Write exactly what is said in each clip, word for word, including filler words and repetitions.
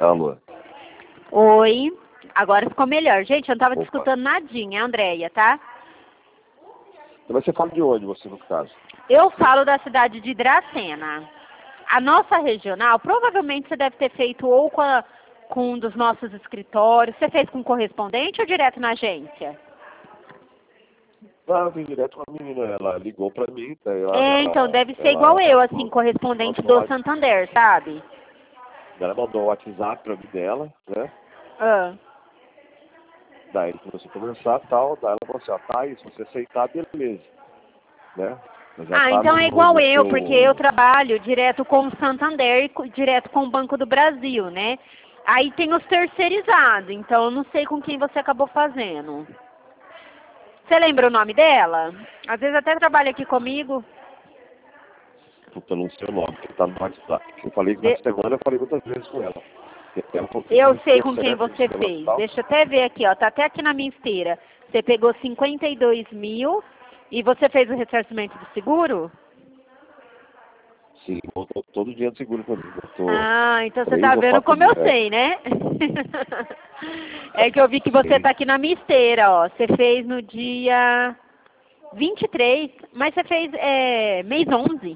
Alô. Oi. Agora ficou melhor. Gente, eu não tava te Opa. escutando nadinha, é a Andréia, tá? Mas você fala de onde, você, no caso? Eu falo da cidade de Dracena. A nossa regional, provavelmente você deve ter feito ou com, a, com um dos nossos escritórios. Você fez com correspondente ou direto na agência? Ah, eu vim direto com a menina, ela ligou pra mim, tá? ela, É, então ela, deve ser ela, igual eu, ela assim, correspondente mandou, do Santander, sabe? ela mandou o WhatsApp pra mim dela, né? Ah. Daí começou a conversar e tal, daí ela falou assim, ó, tá aí, se você aceitar, beleza, né? Mas já Ah, tá então no, é no, igual no eu, porque eu seu... trabalho direto com o Santander e co- direto com o Banco do Brasil, né? Aí tem os terceirizados, então eu não sei com quem você acabou fazendo. Você lembra o nome dela? Às vezes até trabalha aqui comigo. Puta, não sei o nome, que tá no WhatsApp. Eu falei que na De- semana eu falei muitas vezes com ela. Ela falou que Eu não sei deu com quem certo, você esse negócio e fez. tal. Deixa eu até ver aqui, ó. Tá até aqui na minha esteira. Você pegou cinquenta e dois mil e você fez o ressarcimento do seguro? Sim, voltou todo dia de seguro pra mim. Voltou Ah, então você três tá ou vendo quatro como eu dias. sei, né? É que eu vi que você Sim. tá aqui na minha esteira, ó. Você fez no dia vinte e três, mas você fez é, mês onze.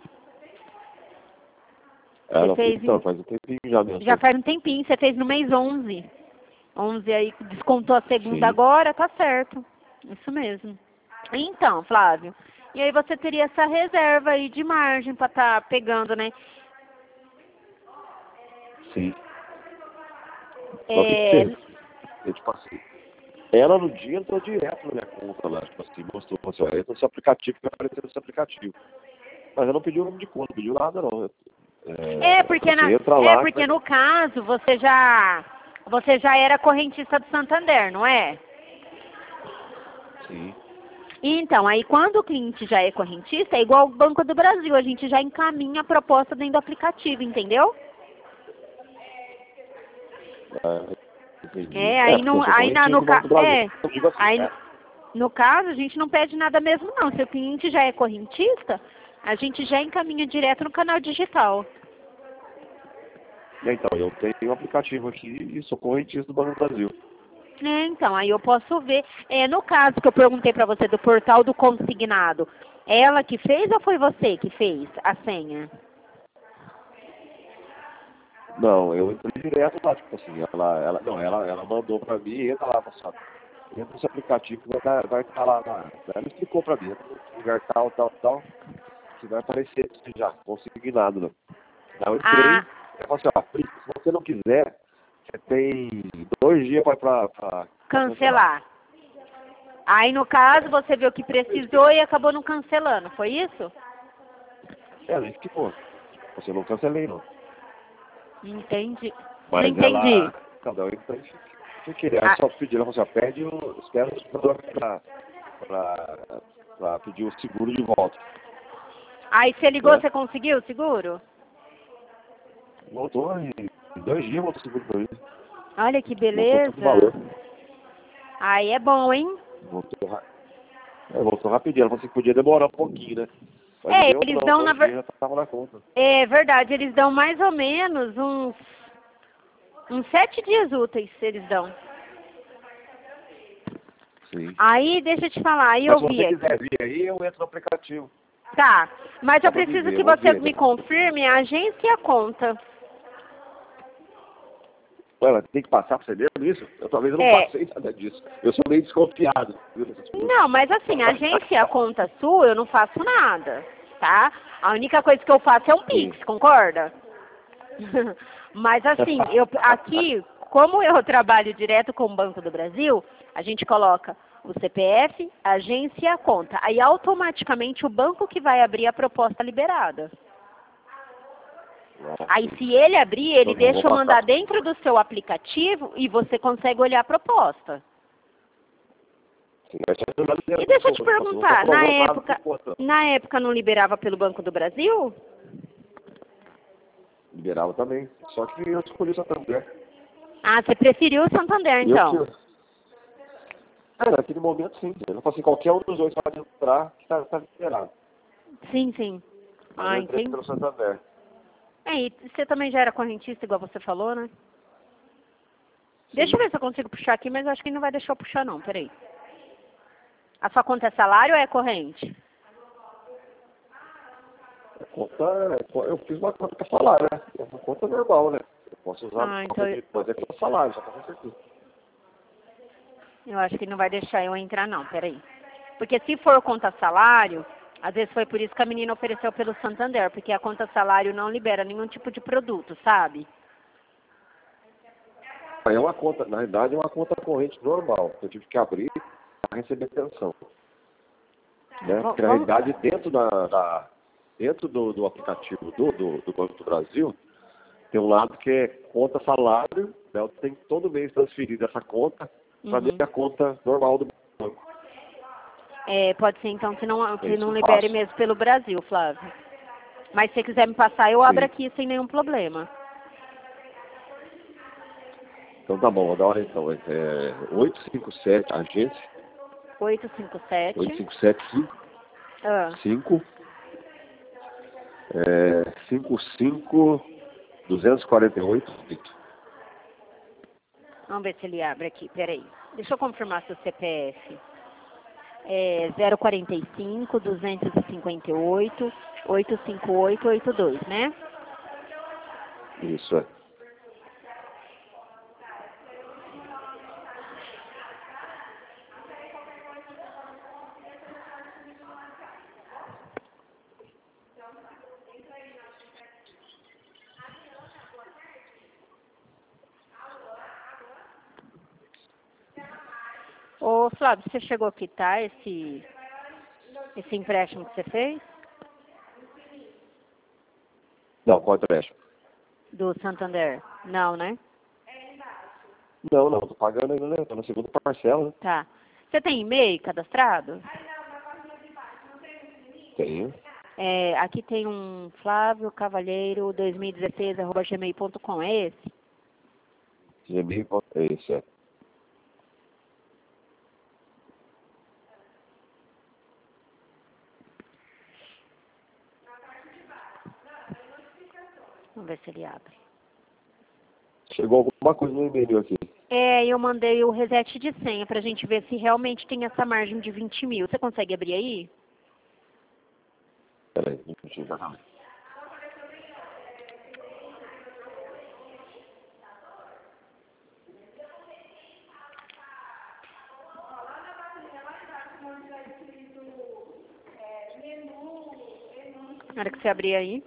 Você Ela fez, fez então, em, faz um tempinho já mesmo. já faz um tempinho, você fez no mês onze. onze aí, descontou a segunda Sim, agora, tá certo. Isso mesmo. Então, Flávio, e aí você teria essa reserva aí de margem pra tá pegando, né? sim. Só que É, teve. Eu, tipo assim, ela no dia entrou direto na minha conta lá, tipo assim, mostrou, assim, ó, entra nesse aplicativo que vai aparecer nesse aplicativo. Mas ela não pediu o nome de conta, não pediu nada não. é É, porque na, você entra é lá que porque vai... no caso você já você já era correntista do Santander, não é? Sim. Então, aí quando o cliente já é correntista, é igual o Banco do Brasil, a gente já encaminha a proposta dentro do aplicativo, entendeu? É, entendi. É, É, aí porque eu não, sou aí na, correntista no do Banco ca, do Brasil. é, Eu digo assim, aí no, né? no caso a gente não pede nada mesmo não. Se o cliente já é correntista, a gente já encaminha direto no canal digital. Então, eu tenho um aplicativo aqui e sou correntista do Banco do Brasil. É, então, aí eu posso ver. É, no caso que eu perguntei pra você do portal do consignado, ela que fez ou foi você que fez a senha? Não, eu entrei direto lá, tipo assim, ela, ela, não, ela, ela mandou pra mim, entra lá, assim, ó, entra nesse aplicativo que vai estar vai tá lá, na, ela explicou pra mim, entra no lugar tal, tal, tal, que vai aparecer pra você já, consignado, né? Aí eu entrei, Ah, ela falou assim, ó, se você não quiser, você tem dois dias pra, pra, pra, pra cancelar. cancelar. Aí no caso você viu que precisou e acabou não cancelando, foi isso? Ela explicou, você não cancelei não, Entendi. Não mas entendi. ela, cada um entrei, se querer, aí Ah, só pediu, ela falou assim, ó, pede o, espera o supervisor pra, pra, pra pedir o seguro de volta. aí você ligou, Né? você conseguiu o seguro? Voltou em dois dias, voltou seguro pra mim. Olha que Voltou tudo o beleza. valor. Aí é bom, hein? Voltou, ra- é, voltou rapidinho. Ela falou assim que podia demorar um pouquinho, né? Mas não É, deu eles não, dão na dois dias ver... já tava na conta. É verdade, eles dão mais ou menos uns uns sete dias úteis, eles dão. Sim. Aí, deixa eu te falar, aí Mas eu se vi você aqui. quiser vir aí, eu entro no aplicativo. Tá, mas Só eu pra me preciso ver, que eu vou você ver, me né? confirme a agência e a conta. Ué, mas tem que passar pra você mesmo isso? Eu talvez eu não É, passei nada disso. Eu sou meio desconfiado, viu, dessas coisas. não, mas assim, a agência e a conta sua, eu não faço nada, tá? A única coisa que eu faço é um Sim. Pix, concorda? Mas assim, eu aqui, como eu trabalho direto com o Banco do Brasil, a gente coloca o C P F, a agência e a conta. Aí automaticamente o banco que vai abrir a proposta liberada. Aí se ele abrir, ele Então, eu vou deixa eu mandar passar. dentro do seu aplicativo e você consegue olhar a proposta. Sim, mas já não dá E dinheiro deixa eu pra te você, não tô perguntar, na provando nada época, por conta. na época não liberava pelo Banco do Brasil? Liberava também. Só que eu escolhi o Santander. Ah, você preferiu o Santander Eu então? que. Ah, naquele momento sim. Eu falei assim, qualquer um dos dois pode entrar que tá, tá liberado. Sim, sim. Mas eu Ah, entrei entendi. pelo Santander. É, e você também já era correntista, igual você falou, né? Deixa eu ver se eu consigo puxar aqui, mas acho que não vai deixar eu puxar não, peraí. A sua conta é salário ou é corrente? A conta, eu fiz uma conta para salário, né? É uma conta normal, né? Eu posso usar Ah, a então conta de mas é para salário, só para certeza. eu acho que não vai deixar eu entrar não, peraí. Porque se for conta salário, às vezes foi por isso que a menina ofereceu pelo Santander, porque a conta salário não libera nenhum tipo de produto, sabe? É uma conta, na realidade é uma conta corrente normal. Eu tive que abrir para receber pensão. Né? Porque na Vamos... realidade dentro, da, da, dentro do, do aplicativo do, do, do Banco do Brasil, tem um lado que é conta salário, né? Eu tenho que todo mês transferir dessa conta para Uhum. minha conta normal do banco. É, pode ser então que não, que É não isso, libere fácil. mesmo pelo Brasil, Flávio. Mas se você quiser me passar, eu abro Sim. aqui sem nenhum problema. Então tá bom, vou dar hora então. É oito cinco sete, agência, oito cinco sete. oito cinco sete cinco Ah, cinco é, cinco cinco dois quatro oito. vamos ver se ele abre aqui, peraí. Deixa eu confirmar seu C P F. É zero quarenta e cinco, duzentos e cinquenta e oito, oitocentos e cinquenta e oito, oitenta e dois, né? Isso é. Ô, Flávio, você chegou a quitar esse, esse empréstimo que você fez? Não, qual é o empréstimo? Do Santander? Não, né? Não, não, tô pagando ainda, né? Tô na segunda parcela, né? Tá. Você tem e-mail cadastrado? Tenho. É, aqui tem um Flávio Cavalheiro dois mil e dezesseis arroba gmail ponto com, é esse? Gmail, é isso, é. Vamos ver se ele abre. Chegou alguma coisa no e-mail aqui. É, eu mandei o reset de senha pra gente ver se realmente tem essa margem de vinte mil. Você consegue abrir aí? Peraí, um minutinho, tá calma. Na hora que você abrir aí.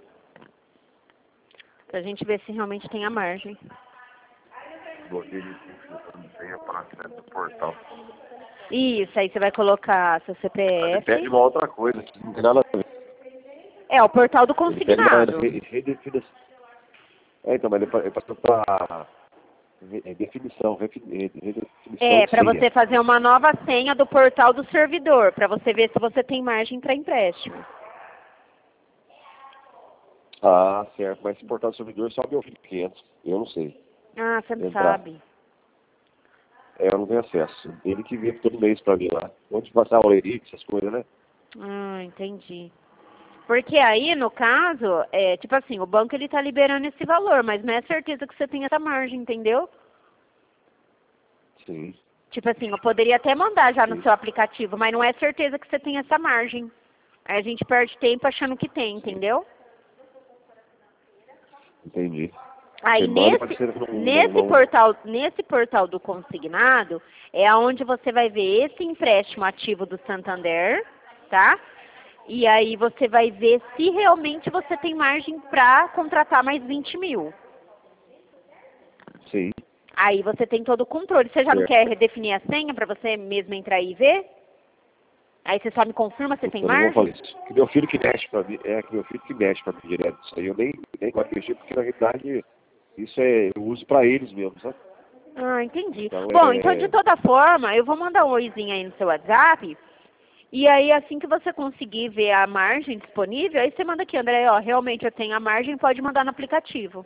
Pra gente ver se realmente tem a margem. Bloqueio de senha para acesso do portal. Isso, aí você vai colocar seu C P Ele pede F. uma outra coisa, que não tem nada a ver. É, o portal do Ele pede uma consignado. re- redefinição. É, então, mas ele pa- ele passou para definição, refi- redefinição É, de para senha. você fazer uma nova senha do portal do servidor, para você ver se você tem margem para empréstimo. Ah, certo, mas esse portal do servidor só meu filho quinhentos, eu não sei. Ah, você não Entrar. sabe. É, eu não tenho acesso. Ele que vê todo mês pra mim lá. Onde passar o Olerite, essas coisas, né? Ah, entendi. Porque aí, no caso, é tipo assim, o banco ele tá liberando esse valor, mas não é certeza que você tem essa margem, entendeu? Sim. Tipo assim, eu poderia até mandar já no Sim. seu aplicativo, mas não é certeza que você tem essa margem. Aí a gente perde tempo achando que tem, entendeu? Entendi. Aí Semana nesse, pode ser que não, nesse, não, não... portal, nesse portal do consignado é onde você vai ver esse empréstimo ativo do Santander, tá? E aí você vai ver se realmente você tem margem para contratar mais vinte mil. Sim. Aí você tem todo o controle. Você já não Certo. quer redefinir a senha para você mesmo entrar aí e ver? Aí você só me confirma se tem Eu não vou falar margem? isso. Que meu filho que mexe pra mim, é que meu filho que mexe pra mim direto. Isso aí eu nem, nem gosto de mexer, porque na realidade isso é, eu uso pra eles mesmo, sabe? Ah, entendi. Então, Bom, é... então de toda forma, eu vou mandar um oizinho aí no seu WhatsApp. E aí, assim que você conseguir ver a margem disponível, aí você manda aqui, André, ó, realmente eu tenho a margem, pode mandar no aplicativo.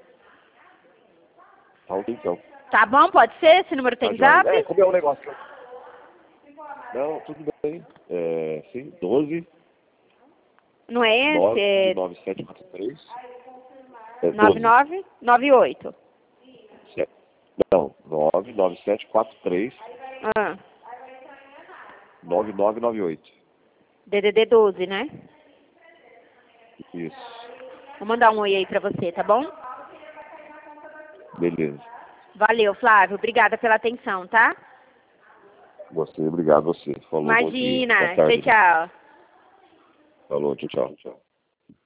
Tá ok, então. Tá bom? Pode ser? Esse número Tá tem joia. zap? É, como é o negócio? que eu- Não, tudo bem. É, sim, doze, Não é esse? nove, É nove sete quatro três. É nove doze. nove nove oito. Certo. Não, nove nove sete quatro três Ah, nove nove nove oito. D D D doze, né? Isso. Vou mandar um oi aí pra você, tá bom? Beleza. Valeu, Flávio. Obrigada pela atenção, tá? Você, obrigado a você. Falou, bom dia. Imagina. Boa tarde. Tchau, tchau. Falou, tchau, tchau.